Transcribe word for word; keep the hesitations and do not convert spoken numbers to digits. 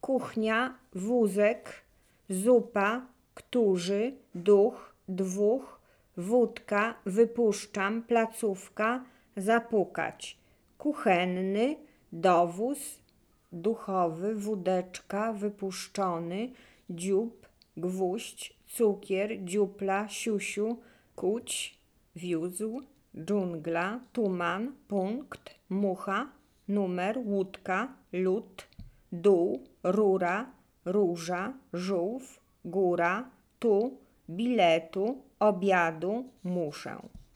kuchnia, wózek, zupa, którzy, duch, dwóch, wódka, wypuszczam, placówka, zapukać, kuchenny, dowóz, duchowy, wódeczka, wypuszczony, dziób, gwóźdź, cukier, dziupla, siusiu, kuć, wiózł, dżungla, tuman, punkt, mucha, numer, łódka, lód, dół, rura, róża, żółw, góra, tu, biletu, obiadu, muszę.